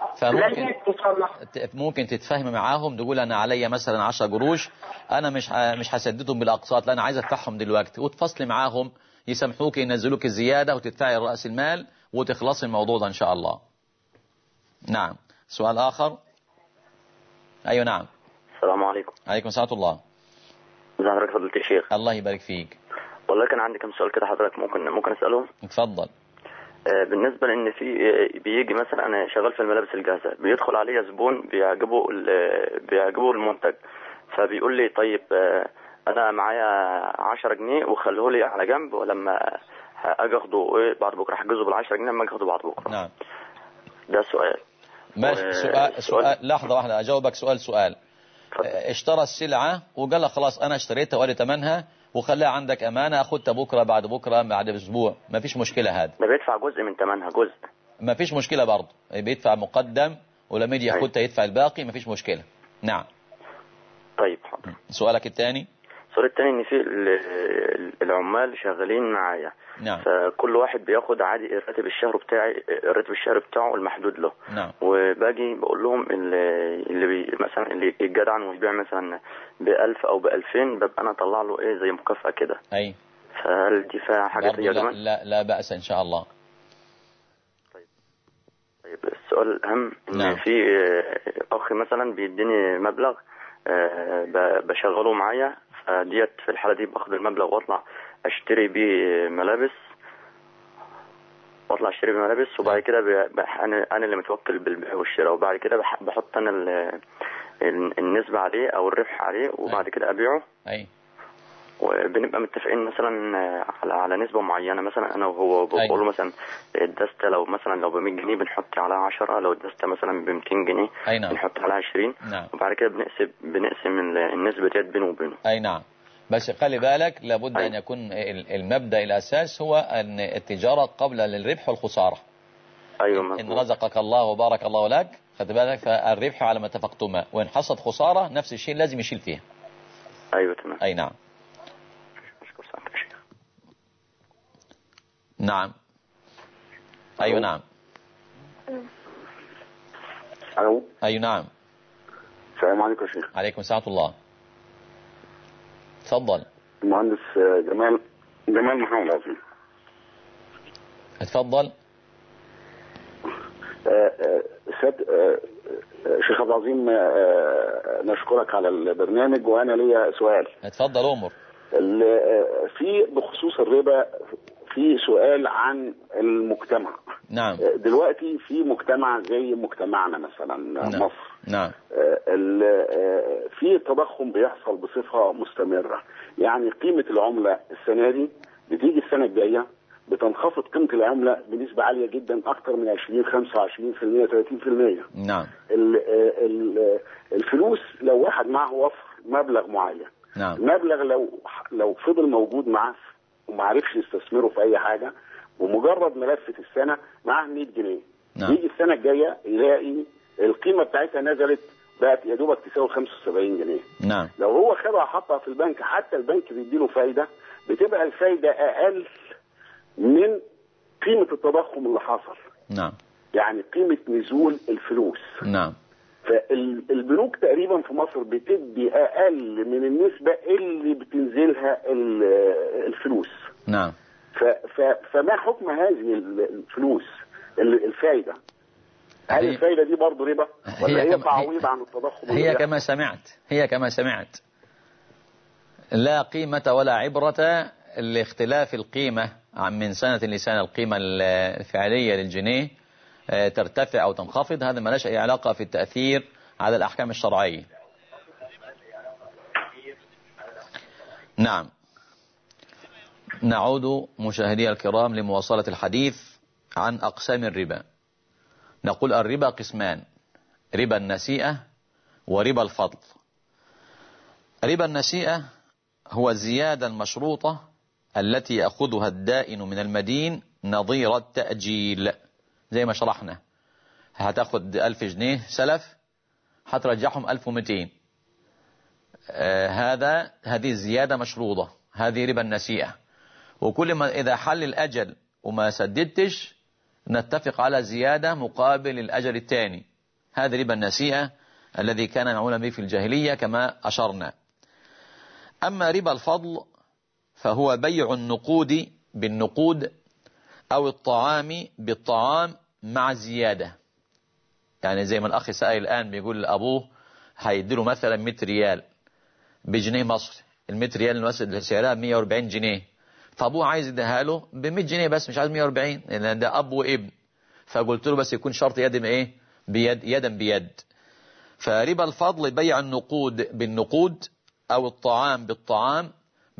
Speaker 1: فممكن تتفهم معاهم، تقول أنا عليا مثلا 10 قروش أنا مش هسددهم بالأقساط، لا أنا عايز أدفعهم دلوقتي، وتفصلي معاهم يسامحوك ينزلوك الزيادة وتدفعي رأس المال وتخلصي الموضوع ده إن شاء الله. نعم. سؤال آخر. أيوة نعم.
Speaker 9: السلام عليكم.
Speaker 1: عليكم السلام ورحمة الله.
Speaker 9: ازي حضرتك فضيلة الشيخ؟
Speaker 1: الله يبارك فيك.
Speaker 9: والله كان عندي كم سؤال كده حضرتك ممكن أسألهم؟
Speaker 1: اتفضل.
Speaker 9: بالنسبة لأن بيجي مثلا أنا شغال في الملابس الجاهزة، بيدخل عليا زبون بيعجبه المنتج، فبيقول لي طيب أنا معايا 10 جنيه وخليه لي على جنب، ولما أجي أخده بعد بكرة هحجزه بال10 جنيه لما أجي أخده بعد بكرة.
Speaker 1: نعم.
Speaker 9: ده سؤال.
Speaker 1: ماشي. سؤال لحظة واحدة أجاوبك سؤال. اشترى السلعة وقال له خلاص أنا اشتريتها وقال ثمنها وخليها عندك أمانة، أخدتها بكرة بعد بكرة بعد أسبوع، ما فيش مشكلة. هذا
Speaker 9: ده بيدفع جزء من ثمنها، جزء
Speaker 1: ما فيش مشكلة برضه، بيدفع مقدم ولما يجي ياخدها يدفع الباقي، ما فيش مشكلة. نعم.
Speaker 9: طيب حاضر.
Speaker 1: سؤالك الثاني.
Speaker 9: السؤال الثاني ان في العمال شغالين معايا،
Speaker 1: نعم،
Speaker 9: فكل واحد بياخد عادي الراتب الشهري بتاعه المحدود له،
Speaker 1: نعم،
Speaker 9: وباجي بقول لهم مثلا اللي يتجدعن ويبيع مثلا ب1000 أو ب2000 ببقى انا اطلع له ايه زي مكافأة كده.
Speaker 1: اي.
Speaker 9: فهل دي فيها حاجة زي كده؟
Speaker 1: لا بأس ان شاء الله.
Speaker 9: طيب السؤال الأهم ان
Speaker 1: نعم.
Speaker 9: في اخ مثلا بيديني مبلغ بشغله معايا، فديت في الحالة دي باخد المبلغ واطلع اشتري بيه ملابس، وبعد كده انا اللي متوكل بالبيع والشراء، وبعد كده بحط انا النسبة عليه او الربح عليه، وبعد كده ابيعه.
Speaker 1: اي.
Speaker 9: وبنبقى متفقين مثلا على نسبة معينة، مثلا انا وهو بقول له مثلا الدستة لو ب 100 جنيه بنحط عليها 10، لو الدستة مثلا ب 200 جنيه بنحط عليها 20.
Speaker 1: نعم.
Speaker 9: وبعد كده بنقسم النسبة ديت بينه وبينه.
Speaker 1: اي نعم. بس خلي بالك لابد أن يكون المبدأ الأساس هو أن التجارة قبل الربح والخسارة.
Speaker 9: أيوة.
Speaker 1: إن رزقك الله وبارك الله لك، خد بالك، فالربح على ما اتفقتما، وإن حصلت خسارة نفس الشيء لازم يشيل فيها.
Speaker 9: أيوة تمام.
Speaker 1: أي نعم. نعم. أيوة نعم.
Speaker 6: ألو.
Speaker 1: أيوة نعم.
Speaker 6: السلام عليكم يا شيخ.
Speaker 1: عليكم السلام ورحمة الله. تفضل.
Speaker 6: المهندس جمال محمد عظيم.
Speaker 1: اتفضل.
Speaker 6: شيخ عبد العظيم، نشكرك على البرنامج، وانا ليا سؤال.
Speaker 1: اتفضل أمر.
Speaker 10: في بخصوص الربا في سؤال عن المجتمع.
Speaker 1: نعم.
Speaker 10: دلوقتي في مجتمع زي مجتمعنا مثلا
Speaker 1: نعم.
Speaker 10: مصر.
Speaker 1: نعم.
Speaker 10: في تضخم بيحصل بصفة مستمرة، يعني قيمة العملة السنة دي بتيجي السنة الجاية بتنخفض قيمة العملة بنسبة عالية جدا، أكثر من 20 25% 30%.
Speaker 1: نعم.
Speaker 10: الفلوس لو واحد معه وفر مبلغ معين،
Speaker 1: نعم.
Speaker 10: المبلغ لو فضل موجود معاه وما عرفش يستثمره في أي حاجة، ومجرد ما لفت السنة معاه 100 جنيه،
Speaker 1: نعم.
Speaker 10: يجي السنة الجاية يلاقي القيمة بتاعتها نزلت بقت يا دوبك تساوي 75 جنيه.
Speaker 1: نعم.
Speaker 10: لو هو خدها حطها في البنك، حتى البنك بيديله فايدة، بتبقى الفايدة أقل من قيمة التضخم اللي حصل.
Speaker 1: نعم.
Speaker 10: يعني قيمة نزول الفلوس.
Speaker 1: نعم.
Speaker 10: فالبنوك تقريبا في مصر بتدي أقل من النسبة اللي بتنزلها الفلوس.
Speaker 1: نعم.
Speaker 10: فما حكم هذه الفلوس الفايدة؟ هل الفايدة دي برضه ربا ولا هي تعويض عن التضخم؟
Speaker 1: هي كما سمعت لا قيمة ولا عبرة لاختلاف القيمة من سنة لسنة. القيمة الفعلية للجنيه ترتفع أو تنخفض، هذا ما لهش أي علاقة في التأثير على الأحكام الشرعية. نعم. نعود مشاهدي الكرام لمواصلة الحديث عن أقسام الربا. نقول الربا قسمان: ربا النسيئة وربا الفضل. ربا النسيئة هو الزيادة المشروطة التي يأخذها الدائن من المدين نظير التأجيل، زي ما شرحنا. هتاخد 1000 جنيه سلف، هترجعهم 1200. هذه زيادة مشروطة، هذه ربا النسيئة. وكل ما إذا حل الأجل وما سددتش نتفق على زيادة مقابل الأجل الثاني. هذا ربا النسيئة الذي كان يعملون به في الجاهلية كما أشرنا. أما ربا الفضل فهو بيع النقود بالنقود أو الطعام بالطعام مع زيادة. يعني زي ما الأخ سائل الآن بيقول لأبوه هيديله مثلا 100 ريال بجنيه مصري، ال100 ريال سعرها 140 جنيه، فأبوه عايز يديها له ب100 جنيه بس، مش عايز 140، لأن ده أب وابن. فقلت له بس يكون شرط يد إيه؟ بيد، يدا بيد. فربا الفضل بيع النقود بالنقود أو الطعام بالطعام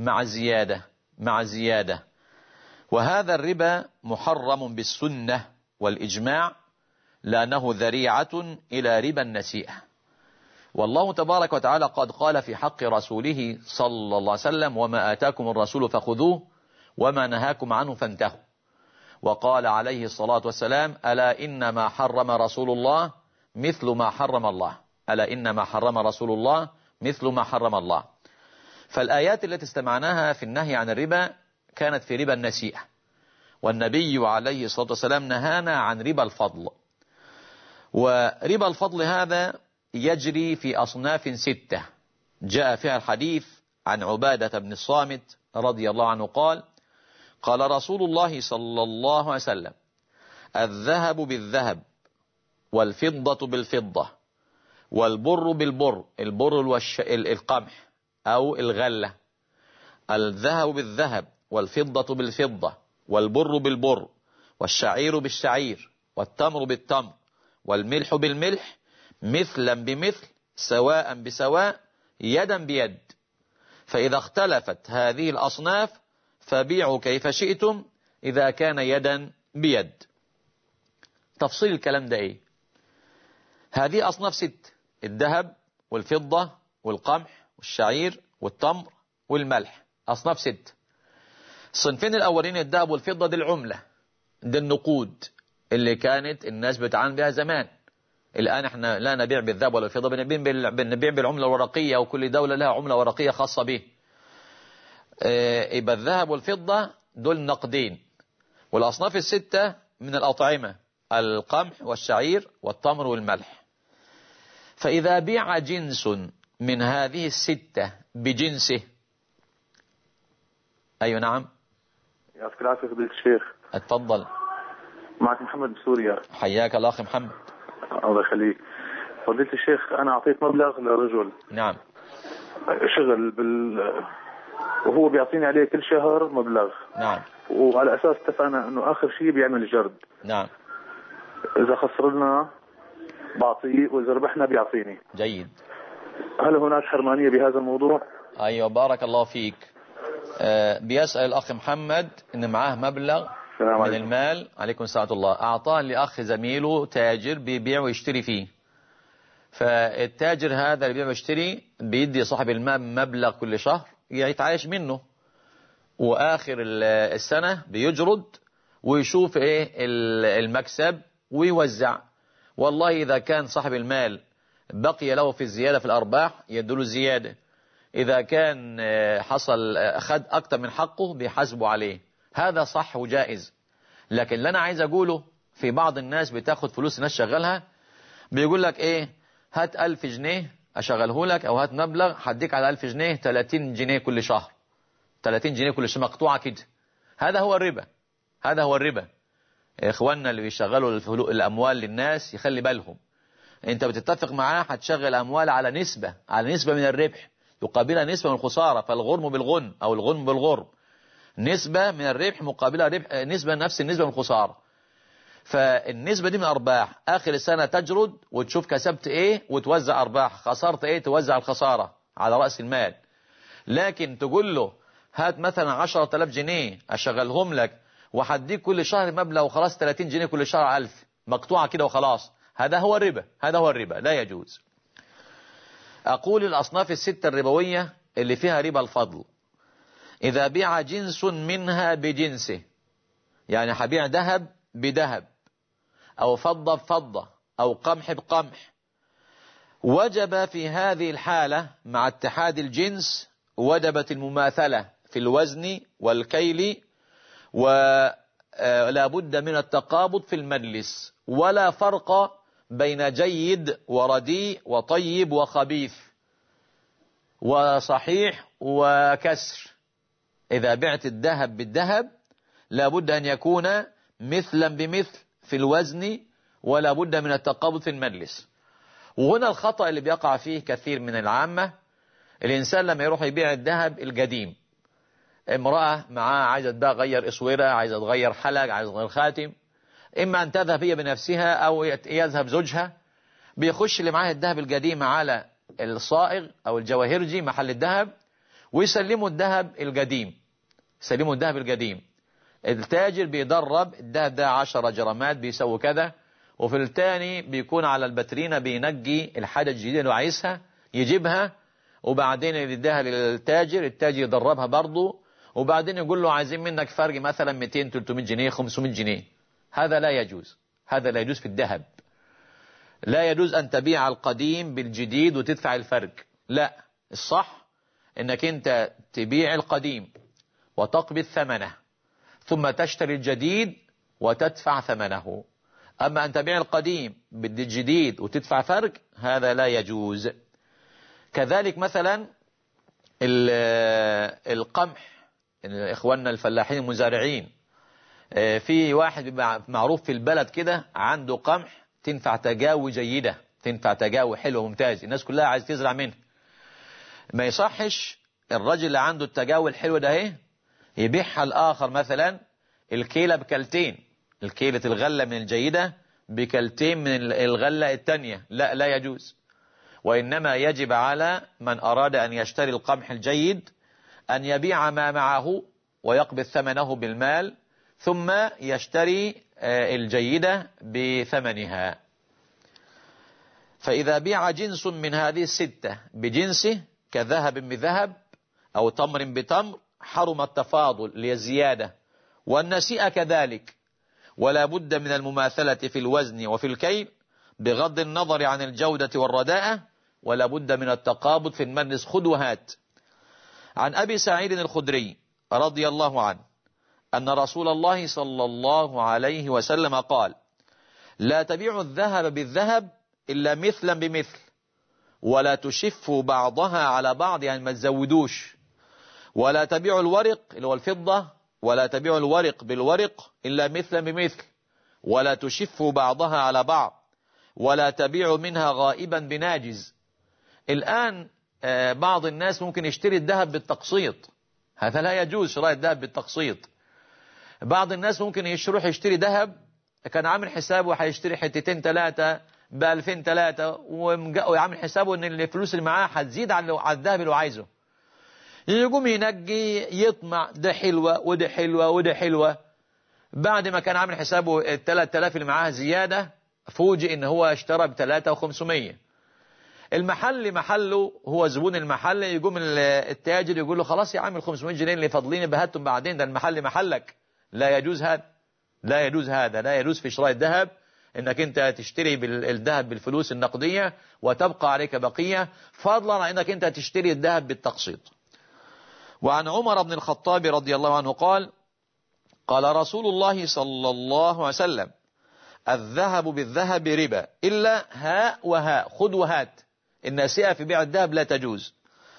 Speaker 1: مع زيادة. وهذا الربا محرم بالسنة والإجماع، لأنه ذريعة إلى ربا النسيئة. والله تبارك وتعالى قد قال في حق رسوله صلى الله عليه وسلم: وما آتاكم الرسول فخذوه وما نهاكم عنه فانتهوا. وقال عليه الصلاة والسلام: ألا إنما حرم رسول الله مثل ما حرم الله. ألا إنما حرم رسول الله مثل ما حرم الله. فالآيات التي استمعناها في النهي عن الربا كانت في ربا النسيئة، والنبي عليه الصلاة والسلام نهانا عن ربا الفضل. وربا الفضل هذا يجري في أصناف 6 جاء فيها الحديث عن عبادة بن الصامت رضي الله عنه قال: قال رسول الله صلى الله عليه وسلم: الذهب بالذهب والفضة بالفضة والبر بالبر، البر القمح أو الغلة، الذهب بالذهب والفضة بالفضة والبر بالبر والشعير بالشعير والتمر بالتمر والملح بالملح مثلا بمثل سواء بسواء يدا بيد. فإذا اختلفت هذه الأصناف فبيعوا كيف شئتم إذا كان يدا بيد. تفصيل الكلام ده إيه؟ هذه أصناف 6: الذهب والفضة والقمح والشعير والتمر والملح، أصناف 6. الصنفين الأولين الذهب والفضة دي العملة، دي النقود اللي كانت الناس بتعامل بها زمان. الآن احنا لا نبيع بالذهب ولا الفضة، بنبيع بالعملة الورقية، وكل دولة لها عملة ورقية خاصة به. يبقى الذهب والفضة دول نقدين. والأصناف 6 من الأطعمة: القمح والشعير والتمر والملح. فإذا بيع جنس من هذه 6 بجنسه. أيوة نعم.
Speaker 11: يعطيك العافية فضيلة الشيخ.
Speaker 1: اتفضل.
Speaker 11: معك محمد بسوريا.
Speaker 1: حياك الأخ محمد.
Speaker 11: الله يخليك. فضيلة الشيخ، أنا أعطيت مبلغ لرجل.
Speaker 1: نعم.
Speaker 11: شغل وهو بيعطيني عليه كل شهر مبلغ.
Speaker 1: نعم.
Speaker 11: وعلى أساس اتفقنا أنه آخر شيء بيعمل جرد.
Speaker 1: نعم.
Speaker 11: إذا خسرنا بعطيه وإذا ربحنا بيعطيني.
Speaker 1: جيد.
Speaker 11: هل هناك حرمانية بهذا الموضوع؟
Speaker 1: أيوة بارك الله فيك. بيسأل الأخ محمد إن معاه مبلغ من المال، عليكم السلام ورحمة الله، أعطاه لأخ زميله تاجر بيبيع ويشتري فيه. فالتاجر هذا اللي بيبيع ويشتري بيدي صاحب المال مبلغ كل شهر يتعايش منه، وآخر السنة بيجرد ويشوف إيه المكسب ويوزع. والله إذا كان صاحب المال بقي له في الزيادة في الأرباح يدله الزيادة، إذا كان حصل أخذ أكتر من حقه بيحاسبه عليه. هذا صح وجائز. لكن اللي أنا عايز أقوله، في بعض الناس بتاخد فلوس الناس شغلها، بيقول لك إيه، هات 1000 جنيه أشغله لك، أو هات مبلغ هديك على 1000 جنيه 30 جنيه كل شهر، 30 جنيه كل شهر مقطوعة كده. هذا هو الربا، هذا هو الربا. إخواننا اللي بيشغلوا الأموال للناس يخلي بالهم. أنت بتتفق معاه هتشغل أموال على نسبة من الربح يقابلها نسبة من الخسارة، فالغرم بالغن أو الغنم بالغرم، نسبة من الربح مقابلها ربح نسبة نفس النسبة من الخسارة. فالنسبة دي من أرباح، آخر السنة تجرد وتشوف كسبت إيه وتوزع أرباح، خسرت إيه توزع الخسارة على رأس المال. لكن تقول له هات مثلا 10,000 جنيه أشغلهم لك وحديك كل شهر مبلغ وخلاص 30 جنيه كل شهر 1000 مقطوعة كده وخلاص، هذا هو الربا، هذا هو الربا، لا يجوز. أقول الأصناف الستة الربوية اللي فيها ربا الفضل: إذا بيع جنس منها بجنسه، يعني هبيع ذهب بذهب أو فضة بفضة أو قمح بقمح، وجب في هذه الحالة مع اتحاد الجنس وجبت المماثلة في الوزن والكيل، ولا بد من التقابض في المجلس، ولا فرق بين جيد ورديء وطيب وخبيث وصحيح وكسر. إذا بعت الذهب بالذهب لا بد أن يكون مثلا بمثل في الوزن، ولا بد من التقابض في المجلس. وهنا الخطأ اللي بيقع فيه كثير من العامة، الإنسان لما يروح يبيع الذهب القديم، امرأة معاه عايزة تغير اسورة، عايزة تغير حلق، عايزة تغير خاتم، إما أن تذهب هي بنفسها أو يذهب زوجها، بيخش اللي معاه الذهب القديم على الصائغ أو الجواهرجي محل الذهب ويسلموا الذهب القديم، يسلموا الذهب القديم. التاجر بيدرب الذهب ده 10 جرامات بيسوي كذا، وفي الثاني بيكون على البترينة بينقي الحاجة الجديدة اللي عايزها يجيبها، وبعدين يديها للتاجر، التاجر يدربها برضه، وبعدين يقول له عايزين منك فرق مثلا 200 300 جنيه 500 جنيه. هذا لا يجوز، هذا لا يجوز في الذهب. لا يجوز أن تبيع القديم بالجديد وتدفع الفرق، لا، الصح انك انت تبيع القديم وتقبض ثمنه ثم تشتري الجديد وتدفع ثمنه. أما أن تبيع القديم بالجديد وتدفع فرق، هذا لا يجوز. كذلك مثلا القمح، إخواننا الفلاحين المزارعين، في واحد معروف في البلد كده عنده قمح تنفع تجاوي جيدة، تنفع تجاوي حلوة ممتاز، الناس كلها عايز تزرع منه. ما يصحش الرجل اللي عنده التجاوي الحلوة ده ايه يبيعها الآخر مثلا الكيلة بكلتين، الكيلة الغلة من الجيدة بكلتين من الغلة التانية، لا، لا يجوز. وإنما يجب على من أراد أن يشتري القمح الجيد أن يبيع ما معه ويقبض ثمنه بالمال، ثم يشتري الجيدة بثمنها. فإذا بيع جنس من هذه الستة بجنسه كذهب بذهب أو تمر بتمر حرم التفاضل للزيادة، والنسيئة كذلك، ولا بد من المماثلة في الوزن وفي الكيل بغض النظر عن الجودة والرداءة، ولا بد من التقابض في المجلس، خذ وهات. عن أبي سعيد الخدري رضي الله عنه أن رسول الله صلى الله عليه وسلم قال: لا تبيعوا الذهب بالذهب إلا مثلا بمثل، ولا تشفوا بعضها على بعض، يعني ما تزودوش، ولا تبيعوا الورق اللي هو الفضة، ولا تبيعوا الورق بالورق إلا مثلا بمثل، ولا تشفوا بعضها على بعض، ولا تبيعوا منها غائبا بناجز. الآن بعض الناس ممكن يشتري الذهب بالتقسيط، هذا لا يجوز شراء الذهب بالتقسيط. بعض الناس ممكن يروح يشتري ذهب، كان عامل حسابه هيشتري حتتين 3 ب2000 3 ويعمل حسابه ان الفلوس اللي معاه هتزيد على الذهب اللي عايزه، يقوم ينجي يطمع ده حلوة وده حلوة وده حلوة، بعد ما كان عامل حسابه 3000 اللي معاه زيادة فوجئ ان هو اشترى ب3500. المحل محله، هو زبون المحل، يقوم التاجر يقول له خلاص يا عم ال500 جنيه اللي فاضلين بهاتهم بعدين، ده المحل محلك. لا يجوز هذا، لا يجوز هذا، لا يجوز في شراء الذهب انك انت تشتري الذهب بالفلوس النقدية وتبقى عليك بقية، فضلا عن انك انت تشتري الذهب بالتقسيط. وعن عمر بن الخطاب رضي الله عنه قال: قال رسول الله صلى الله عليه وسلم: الذهب بالذهب ربا إلا هاء وهاء، خذ وهات، الناسئة في بيع الذهب لا تجوز.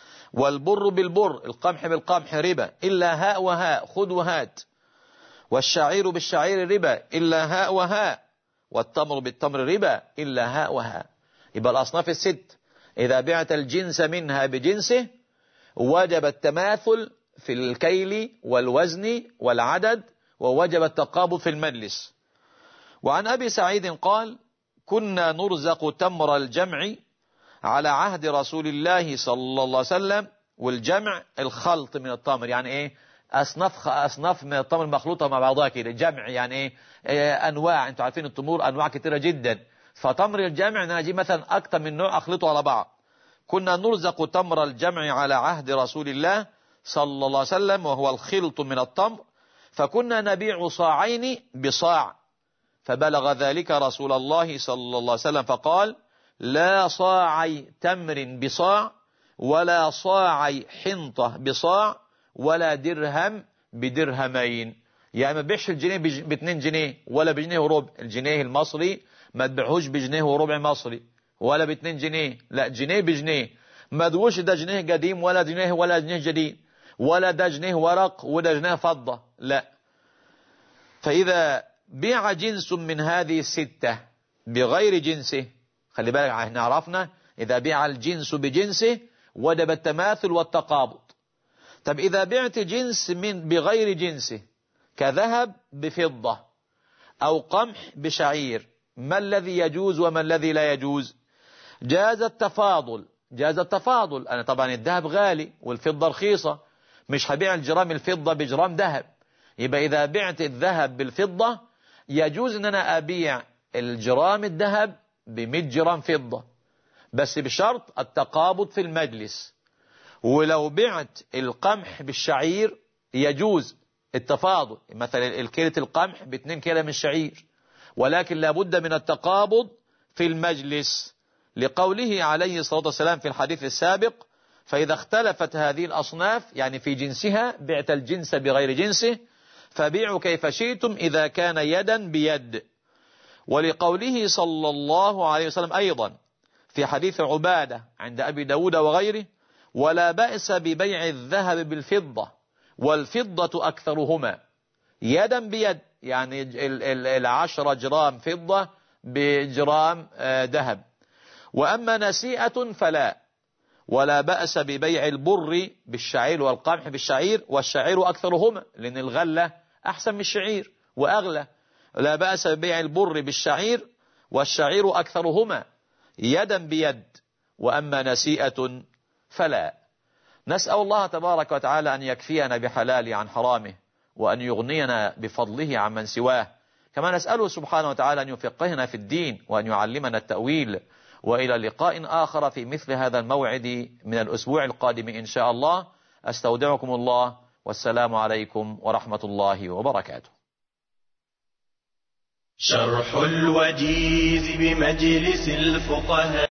Speaker 1: والبر بالبر، القمح بالقمح ربا إلا هاء وهاء، خذ وهات. والشعير بالشعير ربا إلا هاء وهاء. والتمر بالتمر ربا إلا هاء وهاء. يبقى الأصناف الست إذا بعت الجنس منها بجنسه وجب التماثل في الكيل والوزن والعدد، ووجب التقابض في المجلس. وعن أبي سعيد قال: كنا نرزق تمر الجمع على عهد رسول الله صلى الله عليه وسلم. والجمع الخلط من التمر، يعني ايه؟ أصناف من التمر مخلوطة مع بعضها كده، جمع يعني ايه؟ أنواع، انتوا عارفين التمور أنواع كتيرة جدا، فتمر الجمع أنا أجيب مثلا أكتر من نوع أخلطه على بعض. كنا نرزق تمر الجمع على عهد رسول الله صلى الله عليه وسلم وهو الخلط من التمر، فكنا نبيع صاعين بصاع، فبلغ ذلك رسول الله صلى الله عليه وسلم فقال: لا صاعي تمر بصاع، ولا صاعي حنطة بصاع، ولا درهم بدرهمين. يعني ما تبيعش الجنيه ب2 جنيه ولا بجنيه وربع، الجنيه المصري ما تبيعوش بجنيه وربع مصري ولا ب2 جنيه، لا جنيه بجنيه. ما تقولش ده جنيه قديم ولا جنيه جديد، ولا ده جنيه ورق وده جنيه فضة، لا. فإذا بيع جنس من هذه الستة بغير جنسه، خلي بالك احنا عرفنا إذا بيع الجنس بجنسه وجب التماثل والتقابض. طب إذا بعت جنس بغير جنسه كذهب بفضة أو قمح بشعير، ما الذي يجوز وما الذي لا يجوز؟ جاز التفاضل، جاز التفاضل. أنا طبعا الذهب غالي والفضة رخيصة، مش هبيع الجرام الفضة بجرام ذهب، يبقى إذا بعت الذهب بالفضة يجوز أن أنا أبيع الجرام الذهب ب100 جرام فضة، بس بشرط التقابض في المجلس. ولو بعت القمح بالشعير يجوز التفاضل، مثلا الكيلة القمح ب2 كيلة من الشعير، ولكن لابد من التقابض في المجلس، لقوله عليه الصلاة والسلام في الحديث السابق: فإذا اختلفت هذه الأصناف، يعني في جنسها، بعت الجنس بغير جنسه، فبيعوا كيف شئتم إذا كان يدا بيد. ولقوله صلى الله عليه وسلم أيضا في حديث عبادة عند أبي داود وغيره: ولا بأس ببيع الذهب بالفضة والفضة أكثرهما، يدا بيد، يعني 10 جرام فضة بجرام ذهب. وأما نسيئة فلا. ولا بأس ببيع البر بالشعير والقمح بالشعير، والشعير أكثرهما، لأن الغلة أحسن من الشعير وأغلى. لا بأس ببيع البر بالشعير والشعير أكثرهما يدا بيد. وأما نسيئة فلا. نسأل الله تبارك وتعالى أن يكفينا بحلاله عن حرامه، وأن يغنينا بفضله عمن سواه. كما نسأله سبحانه وتعالى أن يفقهنا في الدين وأن يعلمنا التأويل. وإلى لقاء آخر في مثل هذا الموعد من الأسبوع القادم إن شاء الله. أستودعكم الله، والسلام عليكم ورحمة الله وبركاته.
Speaker 12: شرح الوجيز بمجلس الفقهاء.